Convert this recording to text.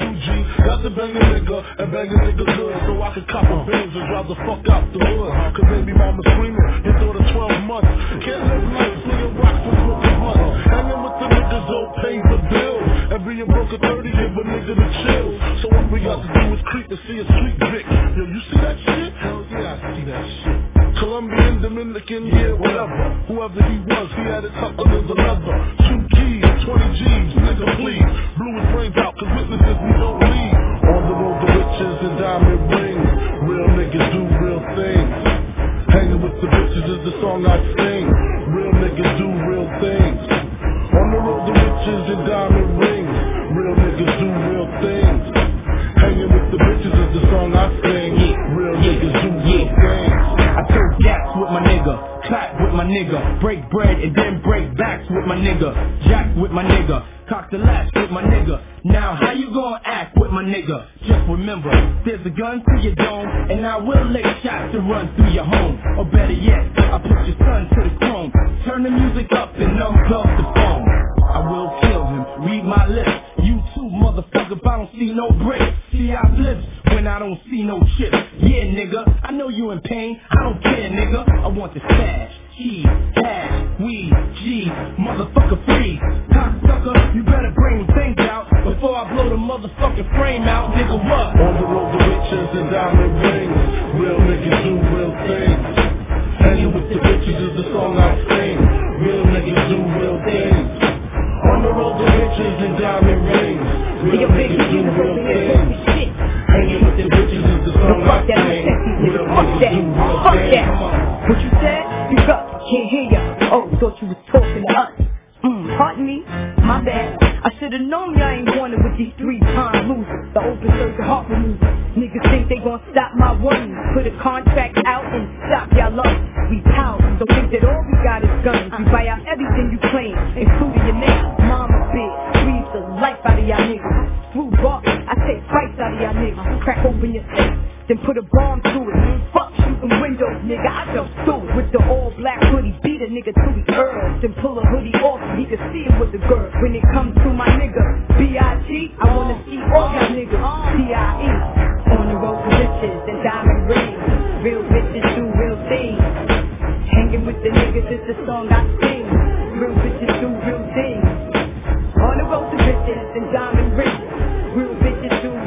2G. Got to bang a nigga and bang a nigga good, so I can cop a Benz and drive the fuck out the hood. Cause baby mama screaming, you thought of 12 months. Can't live life, nigga, rock with the blunt. Hanging with the niggas don't pay the bill. And being broke at 30, give a nigga the chill. So what we got to do is creep and see a sweet Vic. Yo, you see that shit? Hell yeah, I see that shit. Colombian, Dominican, yeah, whatever. Whoever he was, he had it tucked under the leather. 2 keys, 20 G's, nigga please. Blew his brains out, cause witnesses we don't leave. On the road to riches and diamond rings. Real niggas do real things. Hanging with the bitches is the song I sing. Real niggas do real things. On the road to riches and diamond rings. Real niggas do real things. Hanging with the bitches is the song I sing. Real niggas do real things. I throw gaps with my nigga, clap with my nigga, break bread and then break backs with my nigga, jack with my nigga, cock the latch with my nigga. Now how you gonna act with my nigga? Just remember, there's a gun to your dome, and I will let shots to run through your home. Or better yet, I put your son to the chrome. Turn the music up and unplug the phone. I will kill him, read my lips. You too, motherfucker, if I don't see no bricks. See I flips when I don't see no chips. Yeah, nigga, I know you in pain. I don't care, nigga. I want the stash, cheese, cash, weed, G, motherfucker freeze. Cocksucker, you better bring things out before I blow the motherfucking frame out, nigga. What? On the road to riches and diamond rings. Real niggas do real things. Hanging with the bitches is the song I sing. Real niggas do real things. On the road to riches and diamond rings. Real niggas do real things. Hanging with the bitches is the song I sing. Real niggas do real things. What you said? You up, can't hear ya. Oh, thought you was talking to us. Pardon me, my bad. I should've known y'all ain't wanted with these 3-time losers. The open surgery heart remover. Niggas think they gon' stop my one. Put a contract out and stop y'all love. We powerful, don't think that all we got is guns. We buy out everything you claim, including your name. Mama bitch, squeeze the life out of y'all niggas. Through bar, I take fights out of y'all niggas. Crack open your safe, then put a bomb through it. Fuck shooting windows, nigga, I jump through it. With the all black hoodie, beat a nigga to the earth. Then pull a hoodie off so he can see it with the girl. When it comes to my nigga, B.I.G., I wanna see all y'all niggas, P.I.E. On the road to riches and diamond rings. Real bitches do real things. Hanging with the niggas is the song I sing. Real bitches do real things. On the road to riches and diamond rings. Real bitches do